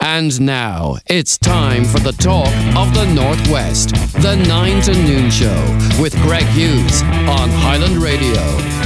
And now, it's time for the talk of the Northwest. The 9 to Noon Show with Greg Hughes on Highland Radio.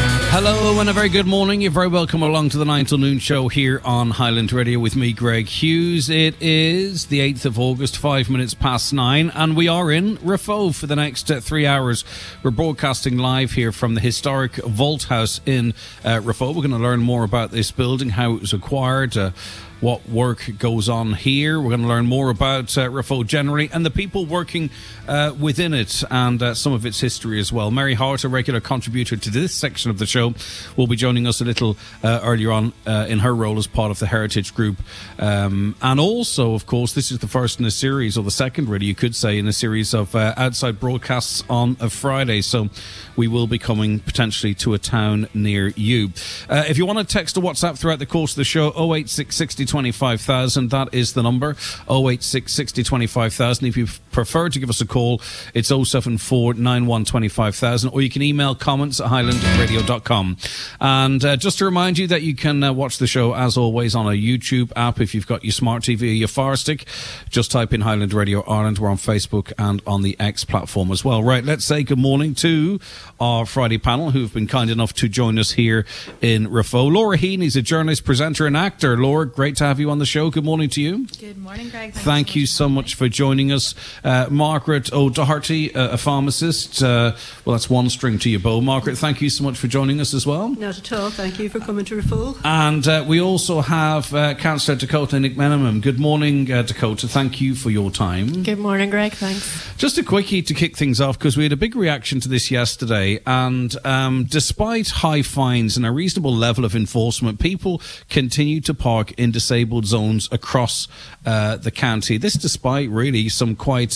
Hello and a very good morning. You're very welcome along to the 9 till noon show here on Highland Radio with me, Greg Hughes. It is the 8th of August, 5 minutes past 9, and we are in Raphoe for the next 3 hours. We're broadcasting live here from the historic Vault House in Raphoe. We're going to learn more about this building, how it was acquired, what work goes on here. We're going to learn more about Raphoe generally and the people working within it and some of its history as well. Mary Hart, a regular contributor to this section of the show, will be joining us a little earlier on in her role as part of the Heritage Group. And also, of course, this is the first in a series, or the second really, you could say, in a series of outside broadcasts on a Friday. So we will be coming potentially to a town near you. If you want to text or WhatsApp throughout the course of the show, 086 60 25,000, that is the number, 086 60 25,000. If you prefer to give us a call, it's 074 91 25,000, or you can email comments at highlandradio.com. And just to remind you that you can watch the show, as always, on a YouTube app if you've got your smart TV or your Fire Stick. Just type in Highland Radio Ireland. We're on Facebook and on the X platform as well. Right, let's say good morning to our Friday panel, who've been kind enough to join us here in Raphoe. Laura Heaney's a journalist, presenter and actor. Laura, great to have you on the show. Good morning to you. Good morning, Greg. Thank you so much for joining us. Margaret O'Doherty, a pharmacist. Well, that's one string to your bow. Margaret, thank you so much for joining us as well. Not at all. Thank you for coming to Raphoe. And we also have Councillor Dakota Nickmenham. Good morning, Dakota. Thank you for your time. Good morning, Greg. Thanks. Just a quickie to kick things off, because we had a big reaction to this yesterday, and despite high fines and a reasonable level of enforcement, people continue to park in disabled zones across the county. This despite really some quite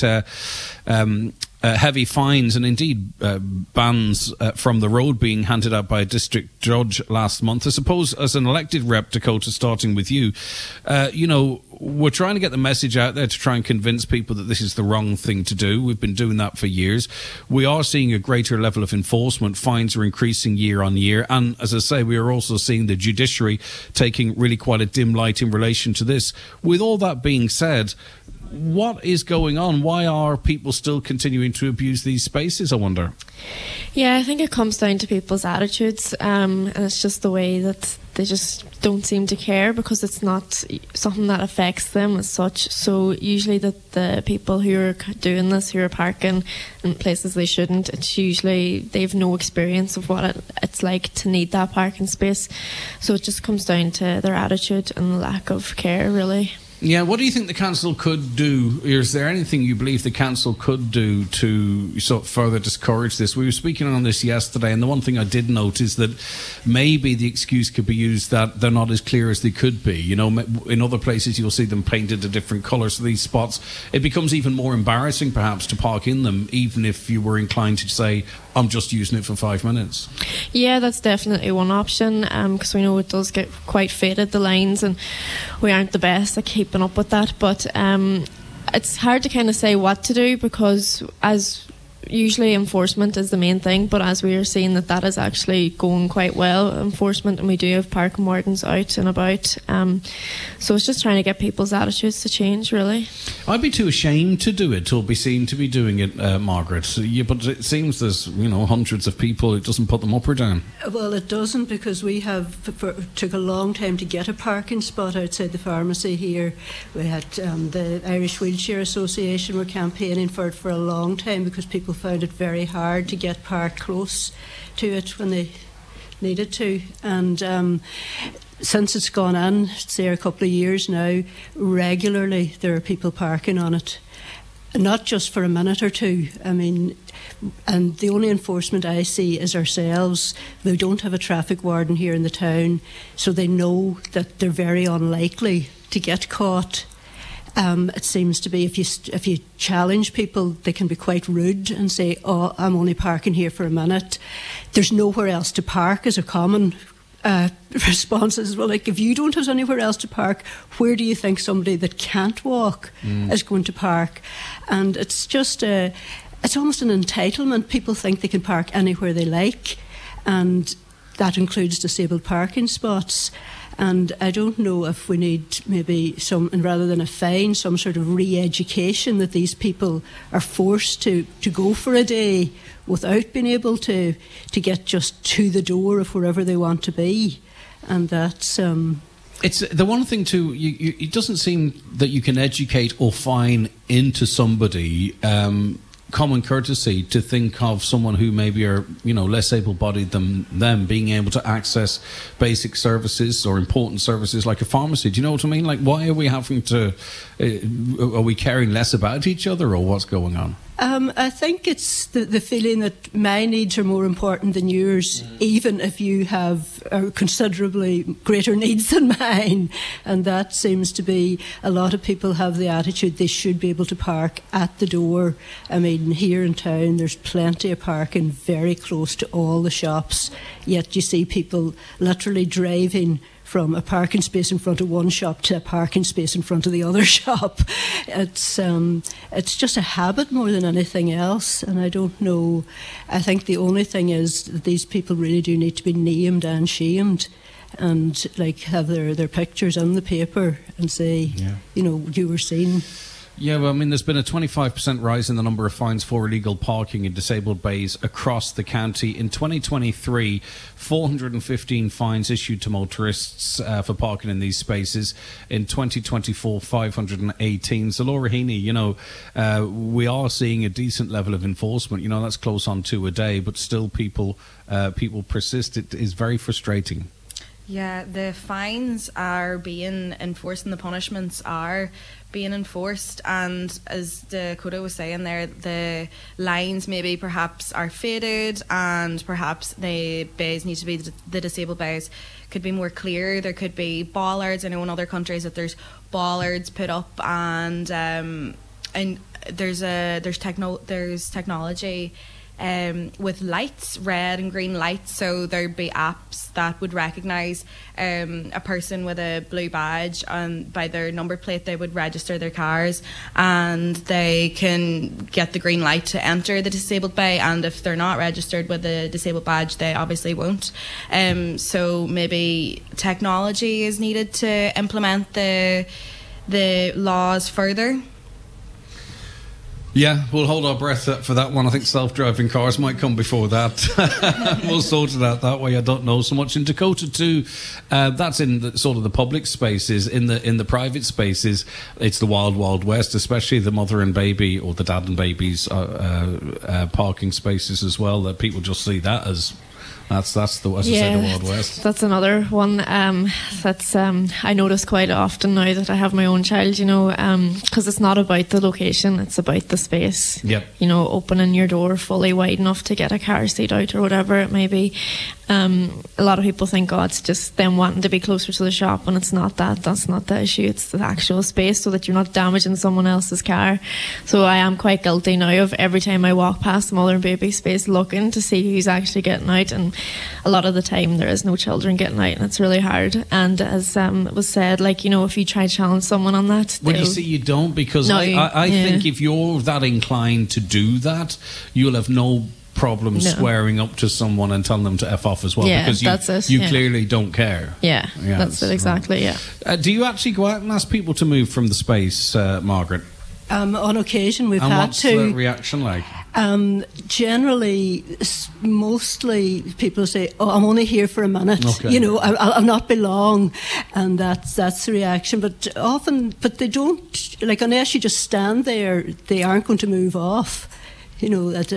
heavy fines and indeed bans from the road being handed out by a district judge last month. I suppose as an elected rep, Dakota, starting with you, we're trying to get the message out there to try and convince people that this is the wrong thing to do. We've been doing that for years. We are seeing a greater level of enforcement. Fines are increasing year on year. And as I say, we are also seeing the judiciary taking really quite a dim light in relation to this. With all that being said, what is going on? Why are people still continuing to abuse these spaces, I wonder? Yeah, I think it comes down to people's attitudes, and it's just the way that they just don't seem to care, because it's not something that affects them as such. So usually the people who are doing this, who are parking in places they shouldn't, it's usually they've no experience of what it's like to need that parking space. So it just comes down to their attitude and the lack of care, really. Yeah, what do you think the council could do? Is there anything you believe the council could do to sort of further discourage this? We were speaking on this yesterday, and the one thing I did note is that maybe the excuse could be used that they're not as clear as they could be. You know, in other places you'll see them painted a different colour, so these spots, it becomes even more embarrassing perhaps to park in them, even if you were inclined to say, I'm just using it for 5 minutes. Yeah, that's definitely one option, because we know it does get quite faded, the lines, and we aren't the best at keeping up with that. But it's hard to kind of say what to do, because as usually enforcement is the main thing, but as we are seeing that is actually going quite well, enforcement, and we do have parking wardens out and about, so it's just trying to get people's attitudes to change, really. I'd be too ashamed to do it or be seen to be doing it, Margaret. Yeah, but it seems there's hundreds of people. It doesn't put them up or down. Well, it doesn't, because we took a long time to get a parking spot outside the pharmacy here. We had the Irish Wheelchair Association were campaigning for it for a long time, because people found it very hard to get parked close to it when they needed to. And since it's gone on, say a couple of years now, regularly there are people parking on it. Not just for a minute or two. I mean, and the only enforcement I see is ourselves. They don't have a traffic warden here in the town, so they know that they're very unlikely to get caught. It seems to be if you challenge people, they can be quite rude and say, "Oh, I'm only parking here for a minute." There's nowhere else to park is a common response as well. Like, if you don't have anywhere else to park, where do you think somebody that can't walk is going to park? And it's just it's almost an entitlement. People think they can park anywhere they like, and that includes disabled parking spots. And I don't know if we need maybe some, and rather than a fine, some sort of re-education that these people are forced to go for a day without being able to get just to the door of wherever they want to be. And that's... It's the one thing too. It doesn't seem that you can educate or fine into somebody common courtesy to think of someone who maybe are less able-bodied than them being able to access basic services or important services like a pharmacy. Do you know what I mean? Like, why are we having to? Are we caring less about each other, or what's going on? I think it's the feeling that my needs are more important than yours, even if you have considerably greater needs than mine. And that seems to be, a lot of people have the attitude they should be able to park at the door. I mean, here in town there's plenty of parking very close to all the shops, yet you see people literally driving from a parking space in front of one shop to a parking space in front of the other shop. It's just a habit more than anything else, and I don't know. I think the only thing is that these people really do need to be named and shamed, and like have their pictures on the paper and say, you were seen. Yeah, well, I mean, there's been a 25% rise in the number of fines for illegal parking in disabled bays across the county. In 2023, 415 fines issued to motorists for parking in these spaces. In 2024, 518. So, Laura Heaney, we are seeing a decent level of enforcement. That's close on 2 a day, but still people persist. It is very frustrating. Yeah, the fines are being enforced and the punishments are being enforced, and as Dakota was saying there, the lines maybe perhaps are faded, and perhaps the bays need to be, the disabled bays could be more clear. There could be bollards. I know in other countries that there's bollards put up, and there's technology with lights, red and green lights, so there'd be apps that would recognise a person with a blue badge, and by their number plate they would register their cars, and they can get the green light to enter the disabled bay, and if they're not registered with a disabled badge they obviously won't. So maybe technology is needed to implement the laws further. Yeah, we'll hold our breath for that one. I think self-driving cars might come before that. We'll sort it out that way. I don't know so much. In Dakota too, that's in the, sort of the public spaces. In the private spaces, it's the wild, wild west, especially the mother and baby or the dad and baby's parking spaces as well. That people just see that as... That's the Wild West. That's another one that's I notice quite often now that I have my own child, because it's not about the location, it's about the space. Yep. Opening your door fully wide enough to get a car seat out or whatever it may be. A lot of people think, it's just them wanting to be closer to the shop, and it's not that. That's not the issue. It's the actual space, so that you're not damaging someone else's car. So I am quite guilty now of every time I walk past the mother and baby space looking to see who's actually getting out, and a lot of the time there is no children getting out, and it's really hard. And as was said, if you try to challenge someone on that, well, you see, you don't, because I think if you're that inclined to do that, you'll have no problem swearing up to someone and telling them to F off as well, because you clearly don't care. Yeah, that's it, exactly. Do you actually go out and ask people to move from the space, Margaret? On occasion we've had what's to. The reaction like? Generally, mostly people say, I'm only here for a minute. Okay. I'll not be long, and that's the reaction. But they don't, unless you just stand there, they aren't going to move off. That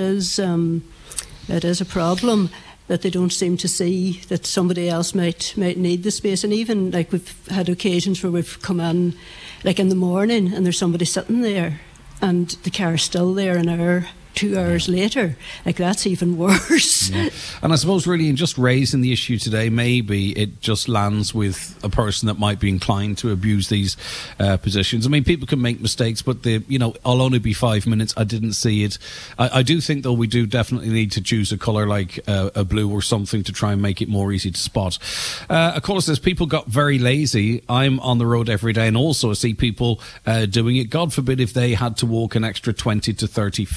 is a problem, that they don't seem to see that somebody else might need the space. And even we've had occasions where we've come in in the morning and there's somebody sitting there and the car's still there an hour, 2 hours later. That's even worse. Yeah. And I suppose really in just raising the issue today, maybe it just lands with a person that might be inclined to abuse these positions. I mean, people can make mistakes, but I'll only be 5 minutes, I didn't see it. I do think, though, we do definitely need to choose a colour like a blue or something to try and make it more easy to spot. A caller says, people got very lazy. I'm on the road every day and also see people doing it. God forbid if they had to walk an extra 20 to 30 feet. And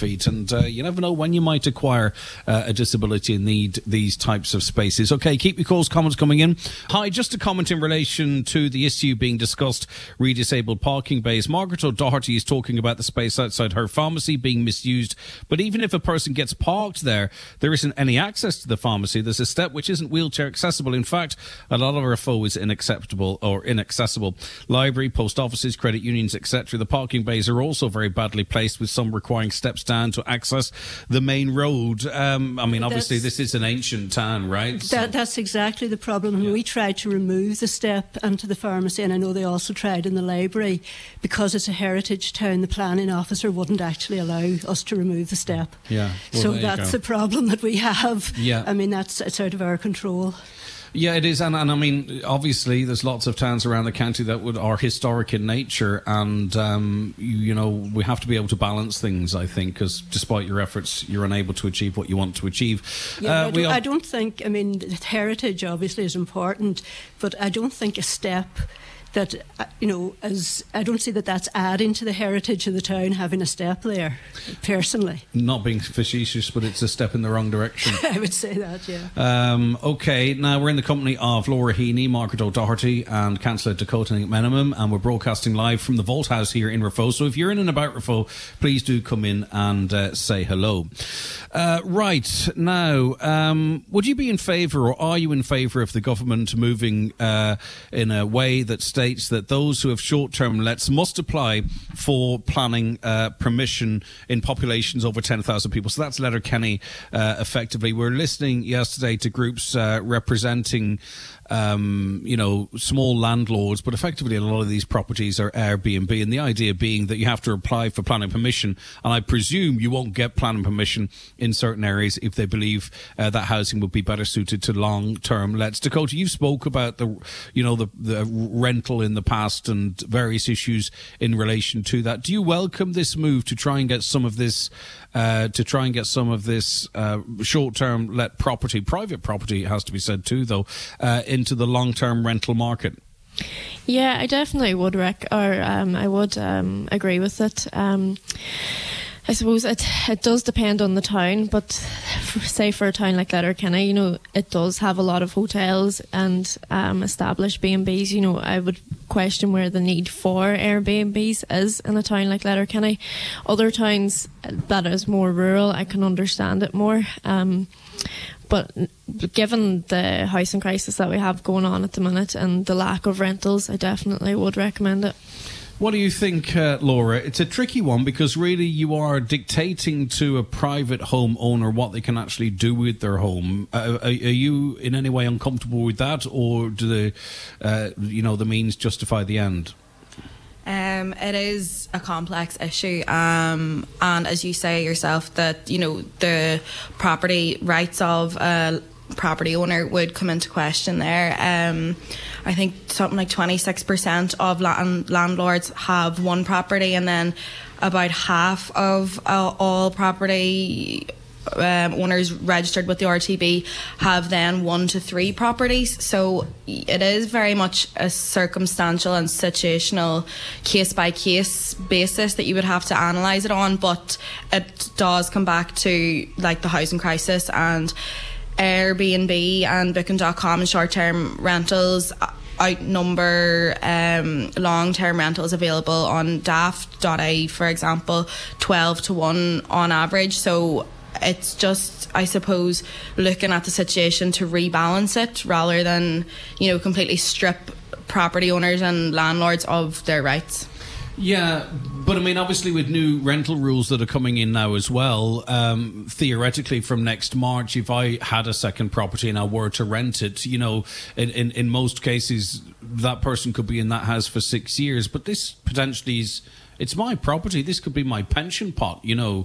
and you never know when you might acquire a disability and need these types of spaces. Okay, keep your calls, comments coming in. Hi, just a comment in relation to the issue being discussed, re-disabled parking bays. Margaret O'Doherty is talking about the space outside her pharmacy being misused, but even if a person gets parked there isn't any access to the pharmacy. There's a step which isn't wheelchair accessible. In fact, a lot of our foe is inaccessible. Library, post offices, credit unions, etc. The parking bays are also very badly placed, with some requiring steps down to access the main road. Obviously this is an ancient town, right? That's exactly the problem. And we tried to remove the step into the pharmacy, and I know they also tried in the library. Because it's a heritage town, the planning officer wouldn't actually allow us to remove the step. Yeah. Well, so that's the problem that we have. Yeah. I mean, it's out of our control. Yeah, it is, and I mean, obviously, there's lots of towns around the county that are historic in nature, and we have to be able to balance things. I think, because despite your efforts, you're unable to achieve what you want to achieve. Yeah, I don't think. I mean, heritage obviously is important, but I don't think a step that I don't see that that's adding to the heritage of the town, having a step there, personally. Not being facetious, but it's a step in the wrong direction. I would say that, yeah. Okay, now we're in the company of Laura Heaney, Margaret O'Doherty and Councillor Dakota McMenamin, and we're broadcasting live from the Vault House here in Raphoe. So if you're in and about Raphoe, please do come in and say hello. Right, now, would you be in favour, or are you in favour of the government moving in a way that states that those who have short-term lets must apply for planning permission in populations over 10,000 people? So that's Letterkenny, effectively. We're listening yesterday to groups representing small landlords, but effectively a lot of these properties are Airbnb, and the idea being that you have to apply for planning permission, and I presume you won't get planning permission in certain areas if they believe that housing would be better suited to long-term lets. Dakota, you spoke about the rental in the past and various issues in relation to that. Do you welcome this move to try and get some of this short-term let property, private property, it has to be said too, though, into the long-term rental market? Yeah, I definitely would agree with it. I suppose it does depend on the town, but say for a town like Letterkenny, it does have a lot of hotels and established B&Bs. I would question where the need for Airbnbs is in a town like Letterkenny. Other towns that is more rural, I can understand it more. But given the housing crisis that we have going on at the minute and the lack of rentals, I definitely would recommend it. What do you think, Laura? It's a tricky one, because really you are dictating to a private home owner what they can actually do with their home. Are you in any way uncomfortable with that, or do the means justify the end? It is a complex issue, and as you say yourself, that the property rights of a property owner would come into question there. I think something like 26% of landlords have one property, and then about half of all property owners registered with the RTB have then 1 to 3 properties. So it is very much a circumstantial and situational case-by-case basis that you would have to analyse it on, but it does come back to like the housing crisis, and Airbnb and Booking.com and short-term rentals outnumber long-term rentals available on daft.ie, for example, 12 to 1 on average. So it's just, I suppose, looking at the situation to rebalance it rather than, completely strip property owners and landlords of their rights. Yeah, but I mean, obviously with new rental rules that are coming in now as well, theoretically from next March, if I had a second property and I were to rent it, in most cases, that person could be in that house for 6 years, but this potentially is... It's my property. This could be my pension pot,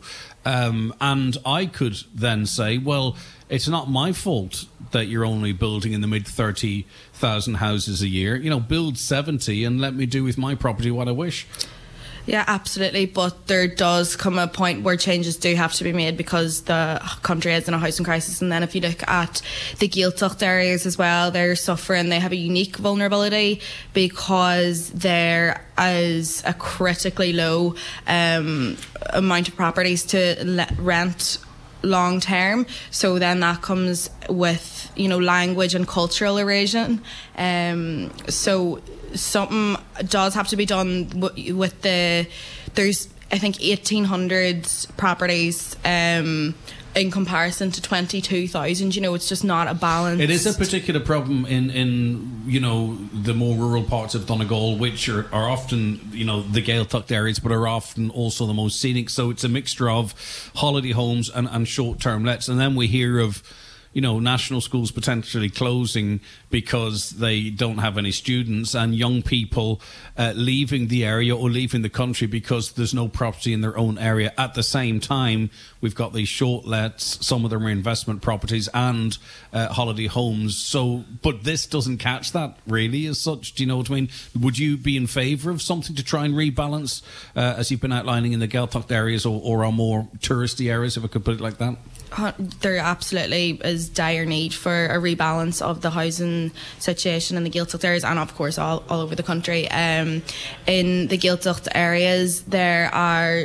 and I could then say, well, it's not my fault that you're only building in the mid 30,000 houses a year. Build 70 and let me do with my property what I wish. Yeah, absolutely. But there does come a point where changes do have to be made because the country is in a housing crisis. And then if you look at the Gaeltacht areas as well, they're suffering. They have a unique vulnerability because there is a critically low amount of properties to rent long term. So then that comes with, language and cultural erosion. So something does have to be done with there's I think 1,800 properties in comparison to 22,000. It's just not a balance. It is a particular problem in the more rural parts of Donegal, which are often the Gaeltacht areas, but are often also the most scenic. So it's a mixture of holiday homes and short-term lets, and then we hear of national schools potentially closing because they don't have any students, and young people leaving the area or leaving the country because there's no property in their own area. At the same time, we've got these short lets, some of them are investment properties and holiday homes. So, but this doesn't catch that really as such. Do you know what I mean? Would you be in favour of something to try and rebalance, as you've been outlining in the Gaeltacht areas or our more touristy areas, if I could put it like that? There absolutely is dire need for a rebalance of the housing situation in the Gaeltacht areas, and of course all over the country. In the Gaeltacht areas, they're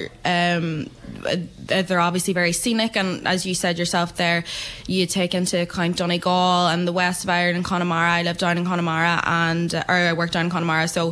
obviously very scenic, and as you said yourself there, you take into account Donegal and the west of Ireland and Connemara. I live down in Connemara or I work down in Connemara, so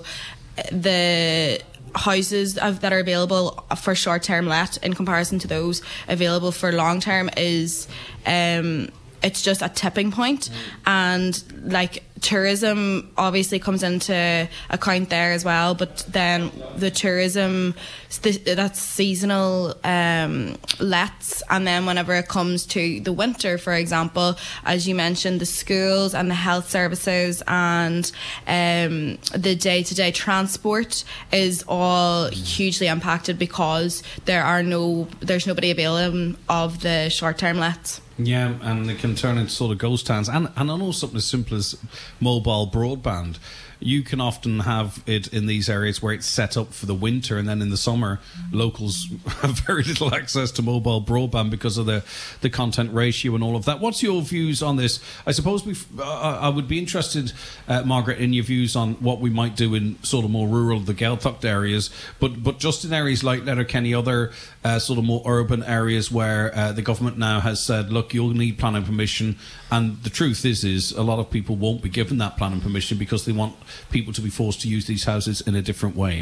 the houses that are available for short-term let in comparison to those available for long-term is it's just a tipping point. And tourism obviously comes into account there as well, but then the tourism that's seasonal lets, and then whenever it comes to the winter, for example, as you mentioned, the schools and the health services and the day-to-day transport is all hugely impacted because there's nobody available of the short-term lets. Yeah, and it can turn into sort of ghost towns. And I know something as simple as mobile broadband. You can often have it in these areas where it's set up for the winter, and then in the summer, locals have very little access to mobile broadband because of the content ratio and all of that. What's your views on this? I suppose I would be interested, Margaret, in your views on what we might do in sort of more rural, the Gaeltacht areas, but just in areas like Letterkenny, other sort of more urban areas where the government now has said, look, you'll need planning permission, and the truth is a lot of people won't be given that planning permission because they want people to be forced to use these houses in a different way.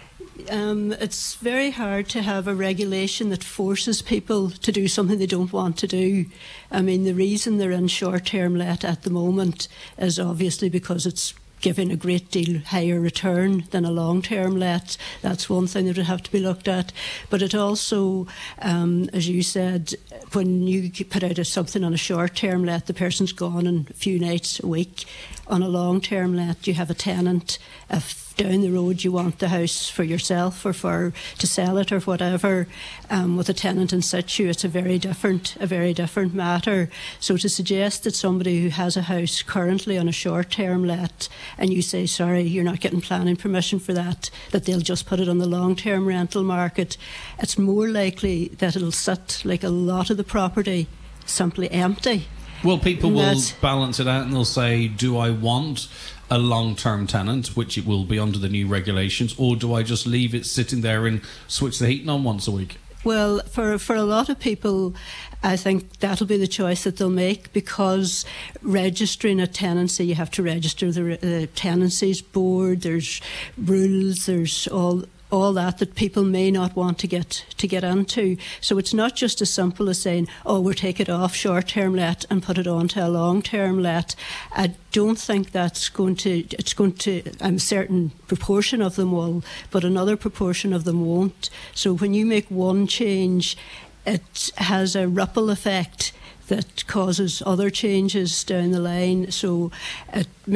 It's very hard to have a regulation that forces people to do something they don't want to do. I mean, the reason they're in short-term let at the moment is obviously because it's giving a great deal higher return than a long-term let. That's one thing that would have to be looked at. But it also, as you said, when you put out something on a short-term let, the person's gone in a few nights a week. On a long-term let, you have a tenant. If down the road you want the house for yourself or to sell it or whatever, with a tenant in situ, it's a very different matter. So to suggest that somebody who has a house currently on a short-term let and you say, sorry, you're not getting planning permission for that they'll just put it on the long-term rental market, it's more likely that it'll sit like a lot of the property simply empty. Well, people will balance it out and they'll say, do I want a long-term tenant, which it will be under the new regulations, or do I just leave it sitting there and switch the heating on once a week? Well, for a lot of people, I think that'll be the choice that they'll make, because registering a tenancy, you have to register the tenancies board, there's rules, there's all that people may not want to get into. So it's not just as simple as saying, oh, we'll take it off short-term let and put it onto a long-term let. I don't think it's going to, a certain proportion of them will, but another proportion of them won't. So when you make one change, it has a ripple effect that causes other changes down the line. So it may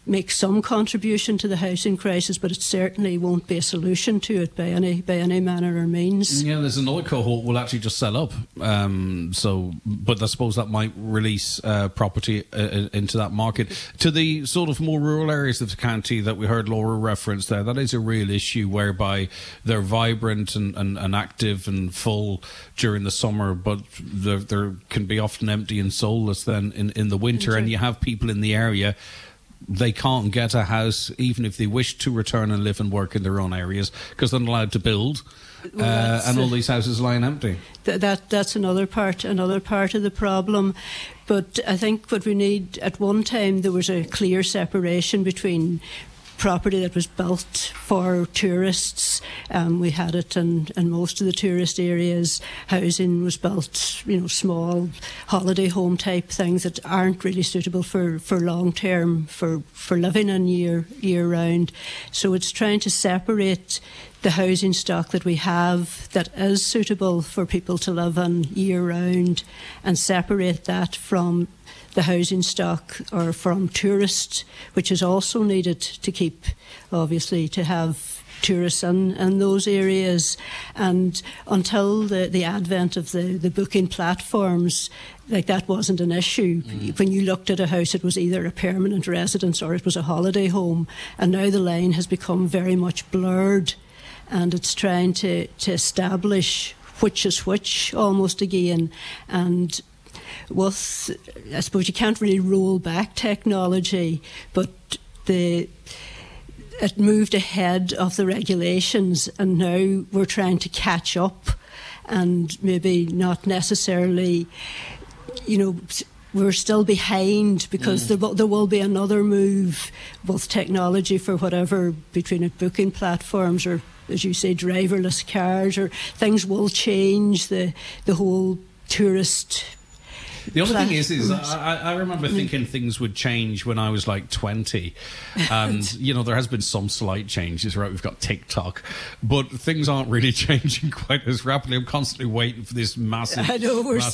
make some contribution to the housing crisis, but it certainly won't be a solution to it by any manner or means. Yeah, there's another cohort will actually just sell up. But I suppose that might release property into that market. To the sort of more rural areas of the county that we heard Laura reference there, that is a real issue whereby they're vibrant and active and full during the summer, but there can be often empty and soulless then in the winter, and you have people in the area. They can't get a house even if they wish to return and live and work in their own areas because they're not allowed to build, and all these houses lying empty. That's another part of the problem. But I think what we need, at one time there was a clear separation between property that was built for tourists. We had it in most of the tourist areas. Housing was built, small holiday home type things that aren't really suitable for long term, for living in year round. So it's trying to separate the housing stock that we have that is suitable for people to live in year round, and separate that from the housing stock or from tourists, which is also needed to keep, obviously, to have tourists in those areas. And until the advent of the booking platforms, like, that wasn't an issue. When you looked at a house, it was either a permanent residence or it was a holiday home. And now the line has become very much blurred, and it's trying to establish which is which almost again. And I suppose you can't really roll back technology, but it moved ahead of the regulations, and now we're trying to catch up, and maybe not necessarily, we're still behind, because there will be another move with technology for whatever, between booking platforms or, as you say, driverless cars, or things will change the whole tourist. The only thing is I remember thinking things would change when I was like 20, and there has been some slight changes, right? We've got TikTok, but things aren't really changing quite as rapidly. I'm constantly waiting for this massive change,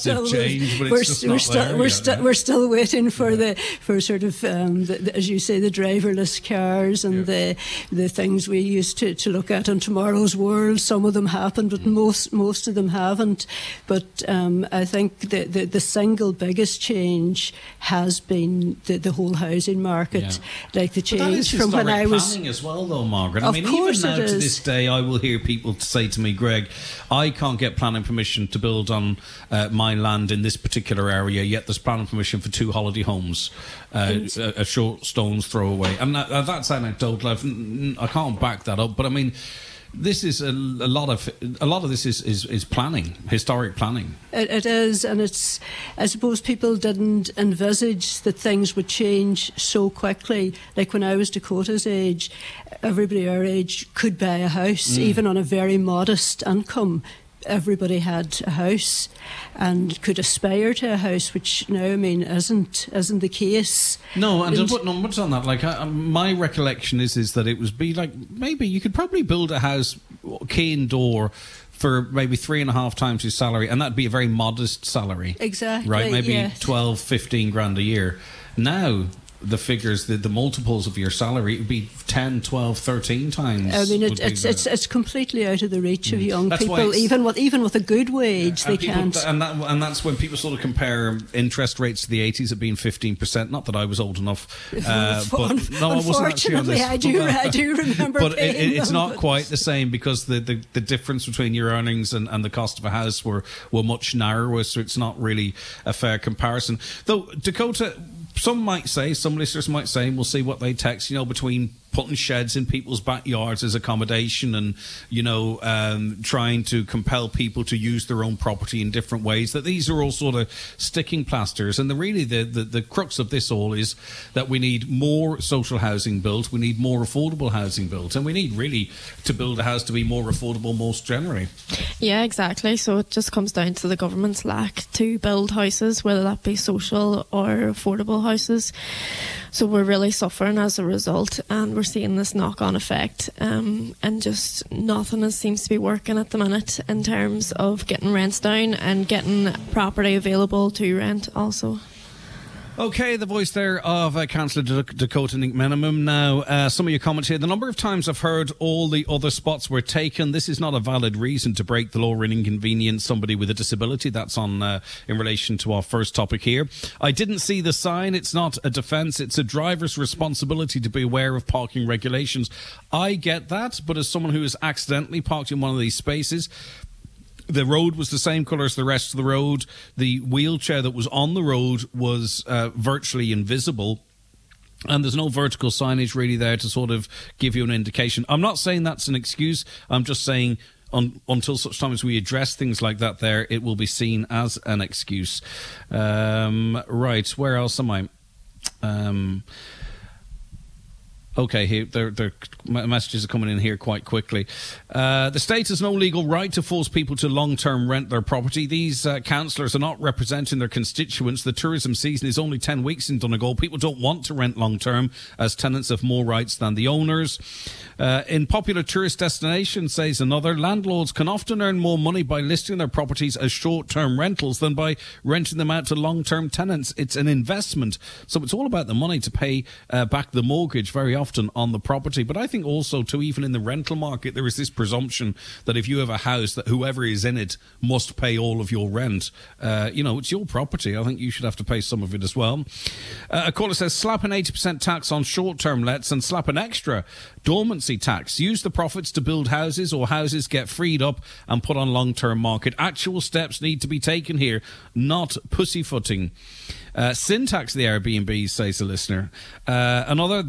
but it's just not there. We're still waiting for sort of as you say, the driverless cars and the things we used to look at on Tomorrow's World. Some of them happened, but most of them haven't. But I think the single biggest change has been the whole housing market, like the change from when I was planning as well, though, Margaret. I mean, even now to this day, I will hear people say to me, "Greg, I can't get planning permission to build on my land in this particular area, yet there's planning permission for 2 holiday homes a short stone's throw away." And that's anecdotal. I can't back that up, but I mean, this is a lot of this is planning, historic planning. It is, and it's, I suppose people didn't envisage that things would change so quickly. Like when I was Dakota's age, everybody our age could buy a house, even on a very modest income. Everybody had a house and could aspire to a house, which now, I mean, isn't the case. No, and to put numbers on that, like my recollection is that it was like maybe you could probably build a house, key and door, for maybe 3.5 times his salary, and that'd be a very modest salary. Exactly, right? Maybe yes. 12, 15 grand a year. Now, the figures, the multiples of your salary, it would be 10, 12, 13 times. I mean, it's completely out of the reach of young people. Even with a good wage, they can't. And that's when people sort of compare interest rates to the 80s at being 15%. Not that I was old enough, but no, I wasn't actually on this. I do remember. But it's not quite the same, because the difference between your earnings and the cost of a house were much narrower. So it's not really a fair comparison. Though Dakota, some listeners might say, and we'll see what they text, between putting sheds in people's backyards as accommodation and, trying to compel people to use their own property in different ways, that these are all sort of sticking plasters. And the crux of this all is that we need more social housing built, we need more affordable housing built, and we need really to build a house to be more affordable most generally. Yeah, exactly. So it just comes down to the government's lack to build houses, whether that be social or affordable houses. So we're really suffering as a result, and we're seeing this knock-on effect, and just nothing seems to be working at the minute in terms of getting rents down and getting property available to rent also. Okay, the voice there of Councillor Dakota Nick Minimum. Now, some of your comments here. The number of times I've heard all the other spots were taken. This is not a valid reason to break the law and inconvenience somebody with a disability. That's on in relation to our first topic here. I didn't see the sign. It's not a defence. It's a driver's responsibility to be aware of parking regulations. I get that, but as someone who has accidentally parked in one of these spaces, the road was the same colour as the rest of the road. The wheelchair that was on the road was virtually invisible. And there's no vertical signage really there to sort of give you an indication. I'm not saying that's an excuse. I'm just saying until such time as we address things like that there, it will be seen as an excuse. Right, where else am I? Okay, here, their messages are coming in here quite quickly. The state has no legal right to force people to long-term rent their property. These councillors are not representing their constituents. The tourism season is only 10 weeks in Donegal. People don't want to rent long-term, as tenants have more rights than the owners. In popular tourist destinations, says another, landlords can often earn more money by listing their properties as short-term rentals than by renting them out to long-term tenants. It's an investment, so it's all about the money to pay back the mortgage very often on the property. But I think also too, even in the rental market, there is this presumption that if you have a house, that whoever is in it must pay all of your rent. It's your property. I think you should have to pay some of it as well. A caller says, slap an 80% tax on short-term lets and slap an extra dormancy tax. Use the profits to build houses, or houses get freed up and put on long-term market. Actual steps need to be taken here, not pussyfooting. Syntax the Airbnb, says the listener. Another,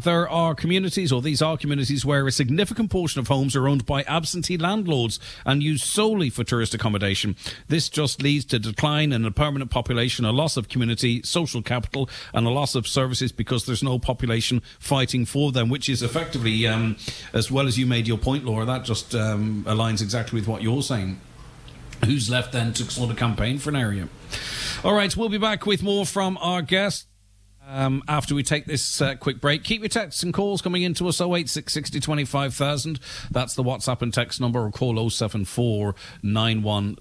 these are communities where a significant portion of homes are owned by absentee landlords and used solely for tourist accommodation. This just leads to decline in a permanent population, a loss of community social capital, and a loss of services because there's no population fighting for them, which is effectively, as well as you made your point, Laura, that just aligns exactly with what you're saying. Who's left then to sort of campaign for an area? All right, we'll be back with more from our guest after we take this quick break. Keep your texts and calls coming in to us, 086 60 25,000. That's the WhatsApp and text number, or call 074 91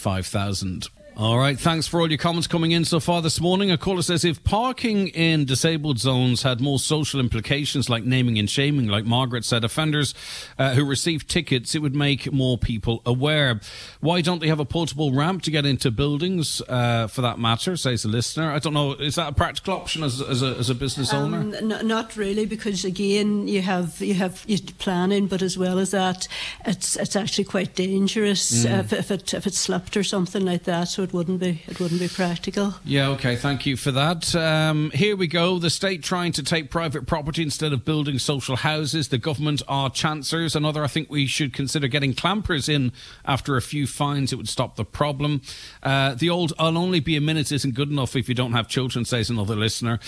25,000. All right, thanks for all your comments coming in so far this morning. A caller says, if parking in disabled zones had more social implications like naming and shaming, like Margaret said, offenders who receive tickets, it would make more people aware. Why don't they have a portable ramp to get into buildings, for that matter, says the listener? I don't know, is that a practical option as a business owner? Not really, because again, you have planning, but as well as that, it's actually quite dangerous if it slipped or something like that. So it wouldn't be practical. Yeah, okay, thank you for that. Here we go. The state trying to take private property instead of building social houses. The government are chancers. Another, I think we should consider getting clampers in after a few fines. It would stop the problem. The old "I'll only be a minute" isn't good enough if you don't have children, says another listener.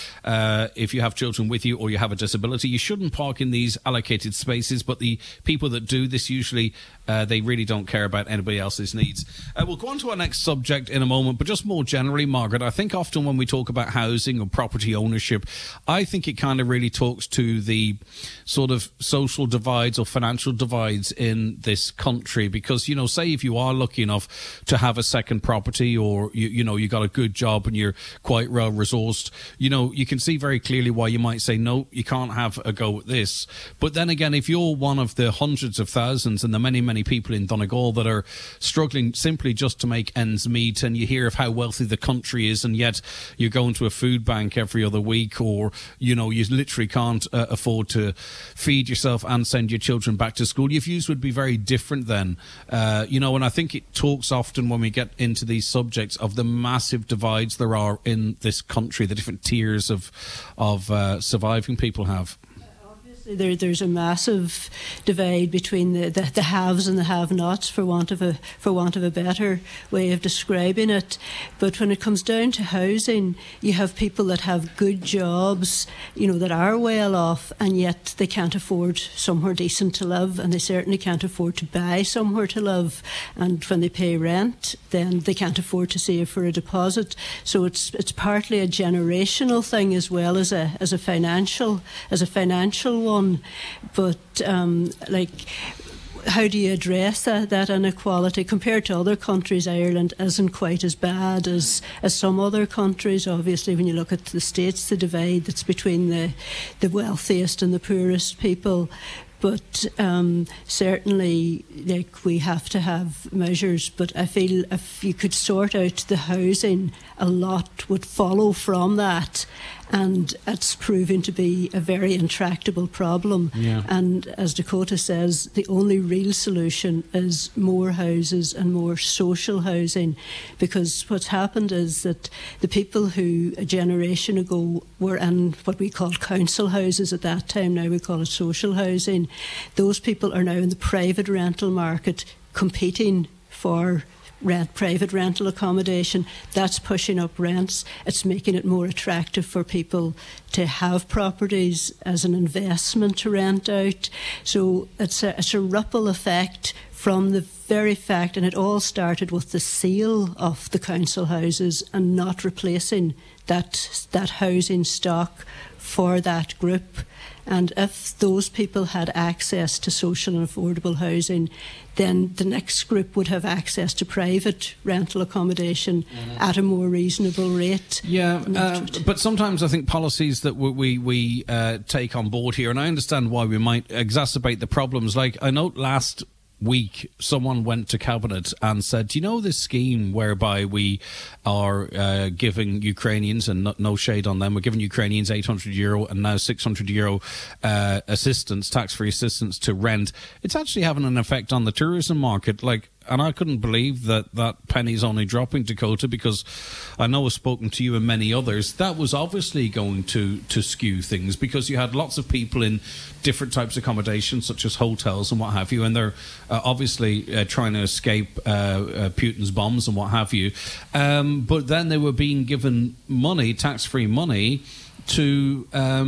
If you have children with you or you have a disability, you shouldn't park in these allocated spaces, but the people that do this usually, they really don't care about anybody else's needs. We'll go on to our next subject in a moment, but just more generally, Margaret, I think often when we talk about housing or property ownership, I think it kind of really talks to the sort of social divides or financial divides in this country, because, say if you are lucky enough to have a second property, or you got a good job and you're quite well resourced, you can see very clearly why you might say, no, you can't have a go at this. But then again, if you're one of the hundreds of thousands and the many, many people in Donegal that are struggling simply just to make ends meet, and you hear of how wealthy the country is, and yet you're going to a food bank every other week, or you literally can't afford to feed yourself and send your children back to school, your views would be very different then. And I think it talks often when we get into these subjects of the massive divides there are in this country, the different tiers of surviving people have. There's a massive divide between the haves and the have-nots, for want of a better way of describing it. But when it comes down to housing, you have people that have good jobs, that are well off, and yet they can't afford somewhere decent to live, and they certainly can't afford to buy somewhere to live. And when they pay rent, then they can't afford to save for a deposit. So it's partly a generational thing as well as a financial one. But how do you address that inequality? Compared to other countries, Ireland isn't quite as bad as some other countries. Obviously, when you look at the States, the divide that's between the wealthiest and the poorest people. But certainly, like, we have to have measures. But I feel if you could sort out the housing, a lot would follow from that. And it's proven to be a very intractable problem. Yeah. And as Dakota says, the only real solution is more houses and more social housing, because what's happened is that the people who a generation ago were in what we called council houses at that time, now we call it social housing, those people are now in the private rental market competing for private rental accommodation. That's pushing up rents. It's making it more attractive for people to have properties as an investment to rent out. So it's a ripple effect from the very fact, and it all started with the sale of the council houses and not replacing that housing stock for that group. And if those people had access to social and affordable housing, then the next group would have access to private rental accommodation at a more reasonable rate. Yeah, but sometimes I think policies that we take on board here, and I understand why we might exacerbate the problems. Like, I know last week someone went to Cabinet and said, do you know this scheme whereby we are giving Ukrainians, and no shade on them, we're giving Ukrainians €800 and now €600 assistance, tax-free assistance to rent. It's actually having an effect on the tourism market. Like, and I couldn't believe that penny's only dropping, Dakota, because I know I've spoken to you and many others. That was obviously going to skew things, because you had lots of people in different types of accommodation, such as hotels and what have you, and they're obviously trying to escape Putin's bombs and what have you. But then they were being given money, tax-free money, to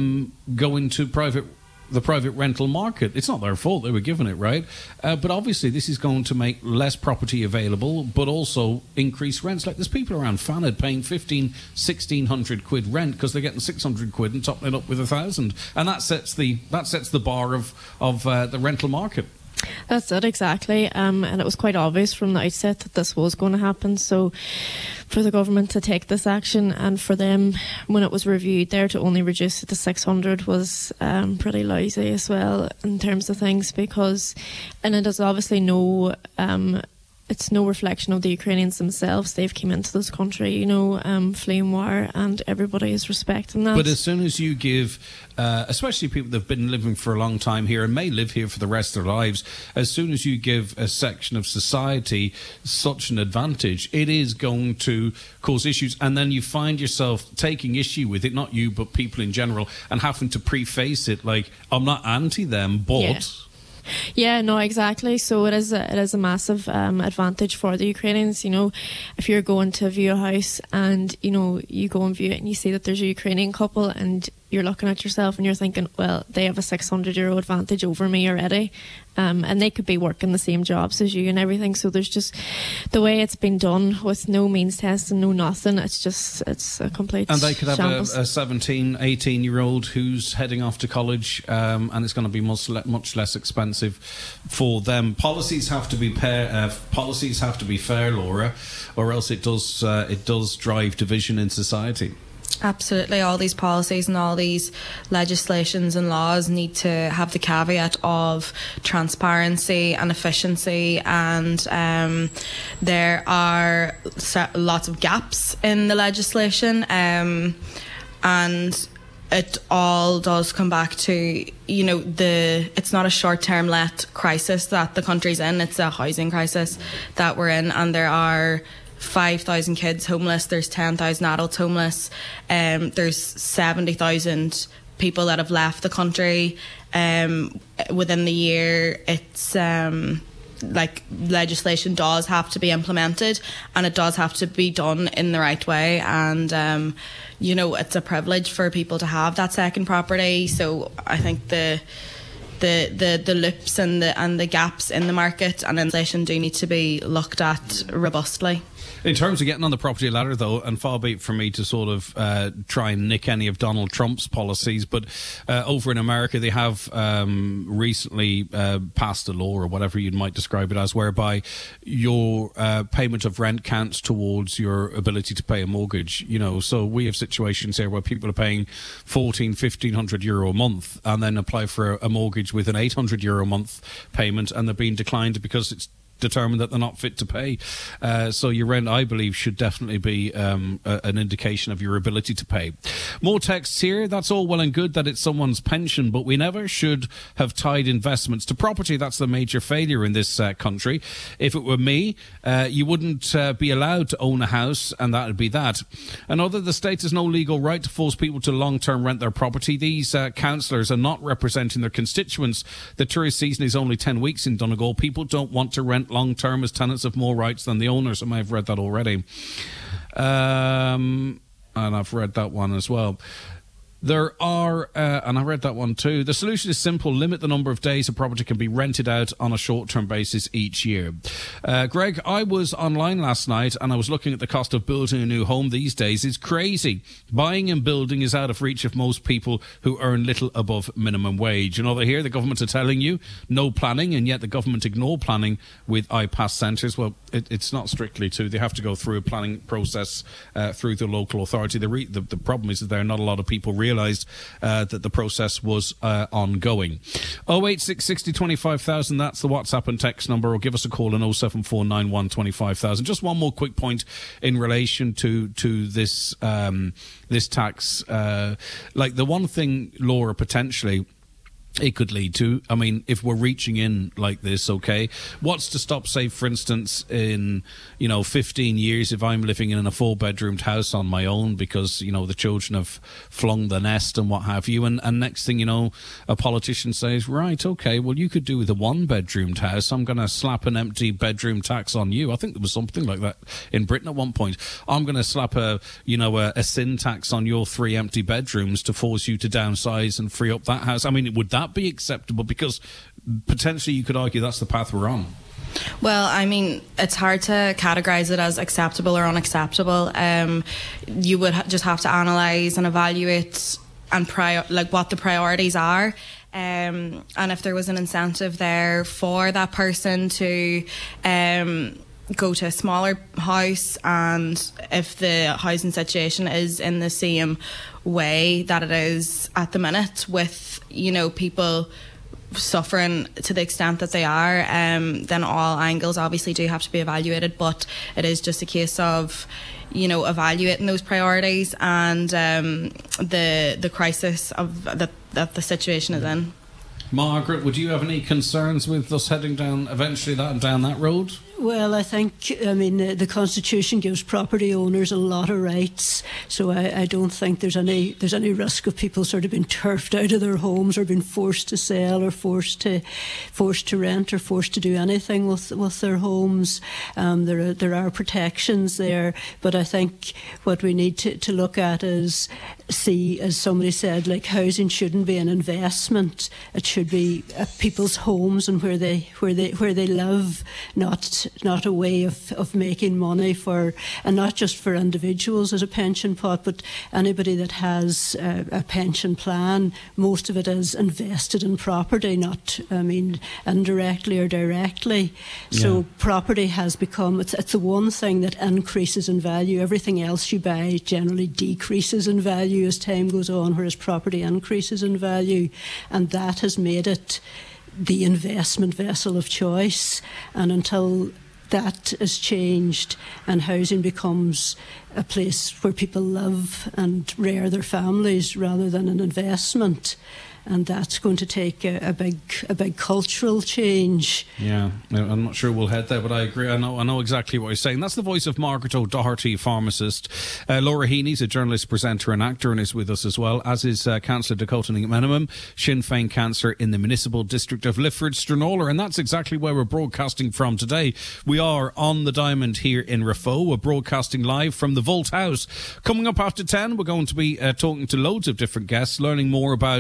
go into the private rental market. It's not their fault, they were given it, right? But obviously this is going to make less property available, but also increase rents. Like, there's people around Fanad paying 1,500-1,600 quid rent because they're getting 600 quid and topping it up with 1,000, and that sets the bar of the rental market. That's it, exactly. And it was quite obvious from the outset that this was going to happen. So for the government to take this action, and for them, when it was reviewed there, to only reduce it to 600 was pretty lousy as well in terms of things, because, and it is obviously it's no reflection of the Ukrainians themselves. They've come into this country, fleeing war, and everybody is respecting that. But as soon as you give, especially people that have been living for a long time here and may live here for the rest of their lives, as soon as you give a section of society such an advantage, it is going to cause issues. And then you find yourself taking issue with it, not you, but people in general, and having to preface it like, I'm not anti them, but... Yeah. Yeah, no, exactly. So it is a massive advantage for the Ukrainians. If you're going to view a house and you go and view it and you see that there's a Ukrainian couple, and you're looking at yourself and you're thinking, well, they have a €600 advantage over me already, and they could be working the same jobs as you and everything. So there's just the way it's been done, with no means test and no nothing. It's a complete And they could have shambles. a 17, 18-year-old who's heading off to college, and it's going to be much less expensive for them. Policies have to be fair, Laura, or else it does drive division in society. Absolutely. All these policies and all these legislations and laws need to have the caveat of transparency and efficiency, and there are lots of gaps in the legislation, and it all does come back to, it's not a short-term let crisis that the country's in, it's a housing crisis that we're in, and there are 5,000 kids homeless, there's 10,000 adults homeless, there's 70,000 people that have left the country within the year. It's legislation does have to be implemented, and it does have to be done in the right way, and it's a privilege for people to have that second property. So I think the the loops and the gaps in the market, and inflation do need to be looked at robustly. In terms of getting on the property ladder, though, and far be it for me to sort of try and nick any of Donald Trump's policies, but over in America they have recently passed a law, or whatever you might describe it as, whereby your payment of rent counts towards your ability to pay a mortgage. You know, so we have situations here where people are paying €1,500 a month and then apply for a mortgage with an €800 a month payment, and they're being declined because it's determined that they're not fit to pay. So your rent, I believe, should definitely be an indication of your ability to pay. More texts here. That's all well and good that it's someone's pension, but we never should have tied investments to property. That's the major failure in this country. If it were me, you wouldn't be allowed to own a house, and that would be that. And although the state has no legal right to force people to long-term rent their property, these councillors are not representing their constituents. The tourist season is only 10 weeks in Donegal. People don't want to rent long-term, as tenants have more rights than the owners. I may have read that already. And I've read that one as well. There are, and I read that one too, the solution is simple: limit the number of days a property can be rented out on a short-term basis each year. Greg, I was online last night and I was looking at the cost of building a new home these days. It's crazy. Buying and building is out of reach of most people who earn little above minimum wage. And over here, the government are telling you no planning, and yet the government ignore planning with iPass centres. Well, it's not strictly to. They have to go through a planning process through the local authority. The problem is that there are not a lot of people realised that the process was ongoing. 086 60 25,000, that's the WhatsApp and text number, or give us a call on 07491 25,000. Just one more quick point in relation to this this tax. Like the one thing, Laura, potentially it could lead to, I mean, if we're reaching in like this, okay, what's to stop, say, for instance, in, 15 years, if I'm living in a 4-bedroomed house on my own because, the children have flung the nest and what have you, and next thing you know, a politician says, right, okay, well, you could do with a 1-bedroomed house. I'm going to slap an empty bedroom tax on you. I think there was something like that in Britain at one point. I'm going to slap a sin tax on your 3 empty bedrooms to force you to downsize and free up that house. I mean, would that be acceptable? Because potentially you could argue that's the path we're on. Well, I mean, it's hard to categorise it as acceptable or unacceptable. You would just have to analyse and evaluate and what the priorities are. And if there was an incentive there for that person to go to a smaller house, and if the housing situation is in the same way that it is at the minute, with people suffering to the extent that they are, then all angles obviously do have to be evaluated. But it is just a case of evaluating those priorities and the crisis of that the situation is in. Margaret, would you have any concerns with us heading down that road? Well, I think, the Constitution gives property owners a lot of rights, so I don't think there's any risk of people sort of being turfed out of their homes or being forced to sell or forced to rent or forced to do anything with their homes. There are protections there, but I think what we need to look at is see, as somebody said, like housing shouldn't be an investment. It should be people's homes and where they live, not a way of making money for, and not just for individuals as a pension pot, but anybody that has a pension plan. Most of it is invested in property, not, indirectly or directly. Yeah. So property has become, it's the one thing that increases in value. Everything else you buy generally decreases in value as time goes on, whereas property increases in value, and that has made it the investment vessel of choice. And until that is changed and housing becomes a place where people live and rear their families rather than an investment, and that's going to take a big cultural change. Yeah, I'm not sure we'll head there, but I agree. I know exactly what you're saying. That's the voice of Margaret O'Doherty, pharmacist. Laura Heaney's a journalist, presenter and actor, and is with us as well, as is Councillor Dakota McMenamin, Sinn Féin councillor in the municipal district of Lifford-Stranora, and that's exactly where we're broadcasting from today. We are on the Diamond here in Raphoe. We're broadcasting live from the Vault House. Coming up after 10, we're going to be talking to loads of different guests, learning more about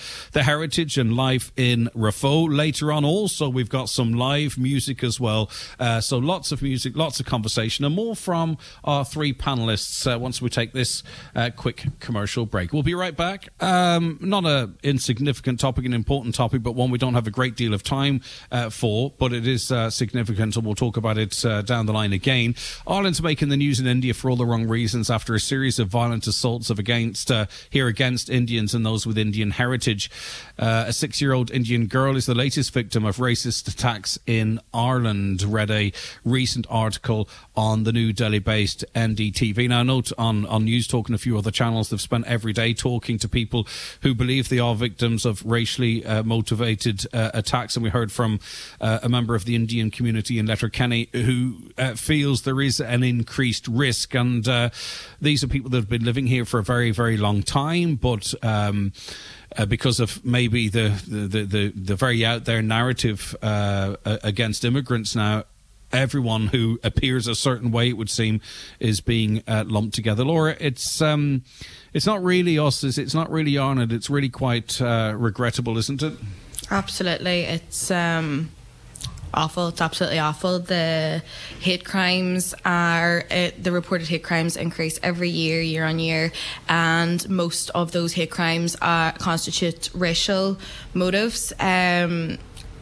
the heritage and life in Raphoe. Later on, also, we've got some live music as well. So lots of music, lots of conversation, and more from our three panellists once we take this quick commercial break. We'll be right back. Not an insignificant topic, an important topic, but one we don't have a great deal of time for, but it is significant, and we'll talk about it down the line again. Ireland's making the news in India for all the wrong reasons after a series of violent assaults against Indians and those with Indian heritage. A 6-year-old Indian girl is the latest victim of racist attacks in Ireland. Read a recent article on the New Delhi-based NDTV. Now, note on News Talk and a few other channels, they've spent every day talking to people who believe they are victims of racially motivated attacks. And we heard from a member of the Indian community in Letterkenny who feels there is an increased risk. And these are people that have been living here for a very, very long time, but because of maybe the very out there narrative against immigrants now, everyone who appears a certain way, it would seem, is being lumped together. Laura, it's not really us, it's not really Ireland, it's really quite regrettable, isn't it? Absolutely. It's awful. It's absolutely awful. The hate crimes the reported hate crimes increase every year on year, and most of those hate crimes constitute racial motives, and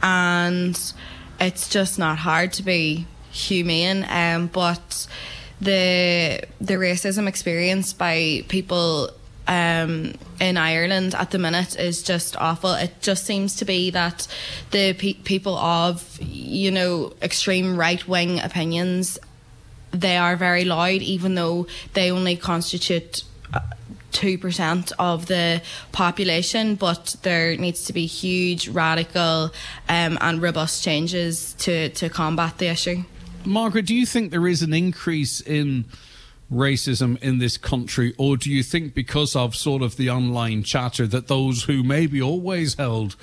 it's just not hard to be humane, but the racism experienced by people in Ireland at the minute is just awful. It just seems to be that the people of, extreme right-wing opinions, they are very loud, even though they only constitute 2% of the population, but there needs to be huge, radical and robust changes to combat the issue. Margaret, do you think there is an increase in racism in this country, or do you think because of sort of the online chatter that those who maybe always held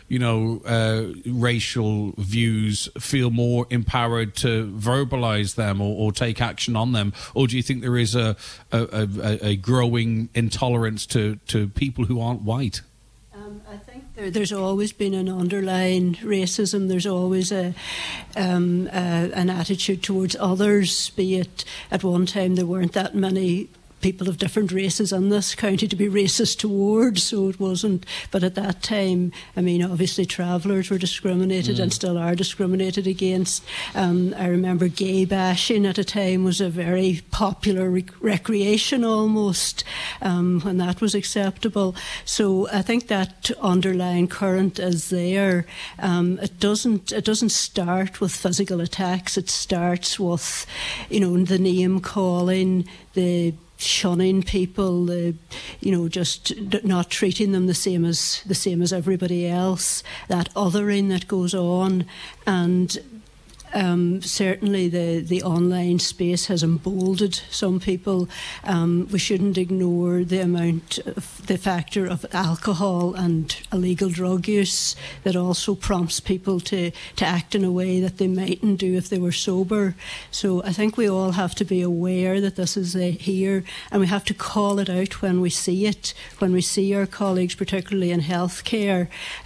racial views feel more empowered to verbalise them or take action on them? Or do you think there is a growing intolerance to people who aren't white? I think there's always been an underlying racism. There's always an attitude towards others, be it at one time there weren't that many people of different races in this county to be racist towards, so it wasn't. But at that time, obviously travellers were discriminated and still are discriminated against. I remember gay bashing at a time was a very popular recreation almost, when that was acceptable. So I think that underlying current is there. It doesn't start with physical attacks. It starts with, the name calling, the shunning people, just not treating them the same as everybody else, that othering that goes on, and certainly the online space has emboldened some people. We shouldn't ignore the factor of alcohol and illegal drug use that also prompts people to act in a way that they mightn't do if they were sober. So I think we all have to be aware that this is here, and we have to call it out when we see it, when we see our colleagues, particularly in healthcare,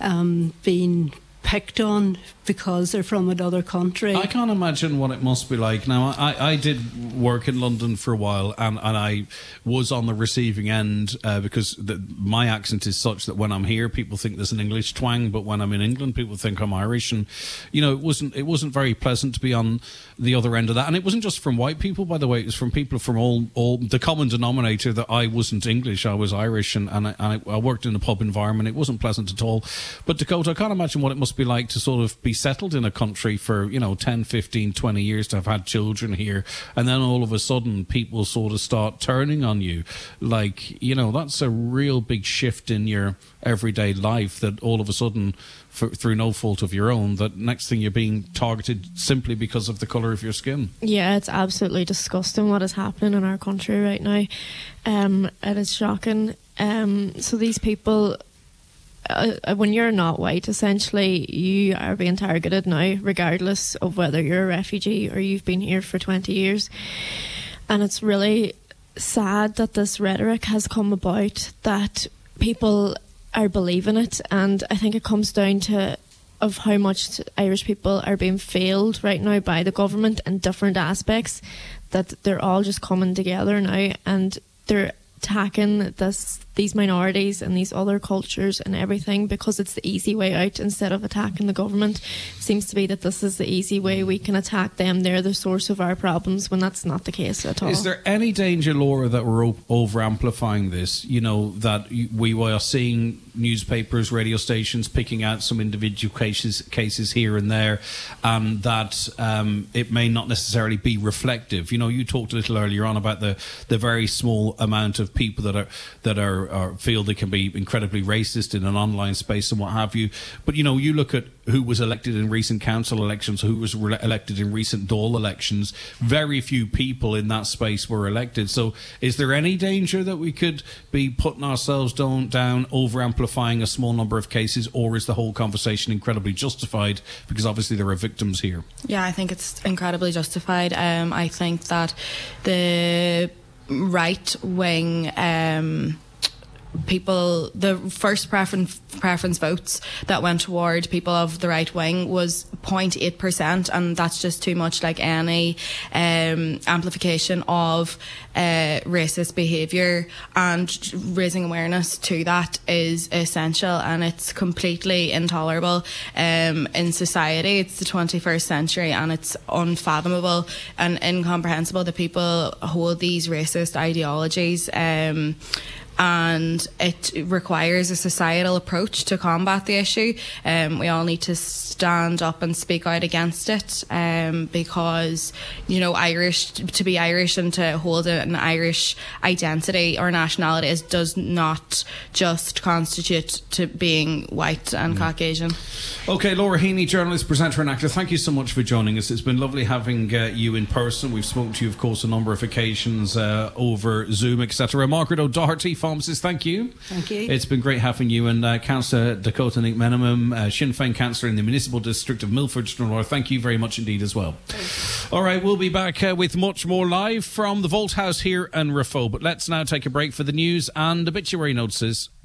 being picked on because they're from another country. I can't imagine what it must be like. Now, I did work in London for a while, and I was on the receiving end because my accent is such that when I'm here, people think there's an English twang, but when I'm in England, people think I'm Irish. And, it wasn't very pleasant to be on the other end of that. And it wasn't just from white people, by the way. It was from people from all the common denominator that I wasn't English, I was Irish, and I worked in a pub environment. It wasn't pleasant at all. But Dakota, I can't imagine what it must be like to sort of be settled in a country for 10, 15, 20 years, to have had children here, and then all of a sudden people sort of start turning on you. Like, that's a real big shift in your everyday life, that all of a sudden, through no fault of your own, that next thing you're being targeted simply because of the colour of your skin. Yeah, it's absolutely disgusting what is happening in our country right now. It is shocking. So these people, when you're not white, essentially you are being targeted now, regardless of whether you're a refugee or you've been here for 20 years. And it's really sad that this rhetoric has come about, that people are believing it, and I think it comes down to of how much Irish people are being failed right now by the government in different aspects, that they're all just coming together now and they're attacking these minorities and these other cultures and everything because it's the easy way out instead of attacking the government. It seems to be that this is the easy way, we can attack them, they're the source of our problems, when that's not the case at all. Is there any danger, Laura, that we're over amplifying this? You know, that we are seeing newspapers, radio stations picking out some individual cases here and there, and that it may not necessarily be reflective. You know, you talked a little earlier on about the very small amount of people that are feel they can be incredibly racist in an online space and what have you. But you know, you look at who was elected in recent council elections, who was elected in recent Dáil elections. Very few people in that space were elected. So, is there any danger that we could be putting ourselves down over amplifying a small number of cases, or is the whole conversation incredibly justified because obviously there are victims here? Yeah, I think it's incredibly justified. I think that the right wing people, the first preference votes that went toward people of the right wing was 0.8%, and that's just too much. Like any amplification of racist behaviour and raising awareness to that is essential, and it's completely intolerable in society. It's the 21st century, and it's unfathomable and incomprehensible that people hold these racist ideologies. And it requires a societal approach to combat the issue. We all need to stand up and speak out against it, because, you know, to be Irish and to hold an Irish identity or nationality does not just constitute to being white and Caucasian. Okay, Laura Heaney, journalist, presenter and actor, thank you so much for joining us. It's been lovely having you in person. We've spoken to you, of course, a number of occasions over Zoom, etc. Margaret O'Doherty, pharmacist, thank you. Thank you. It's been great having you. And Councillor Dakota Nick Menimum, Sinn Féin Councillor in the Municipal District of Milford, Laura, thank you very much indeed as well. All right, we'll be back with much more live from the Vault House here in Raphoe. But let's now take a break for the news and obituary notices.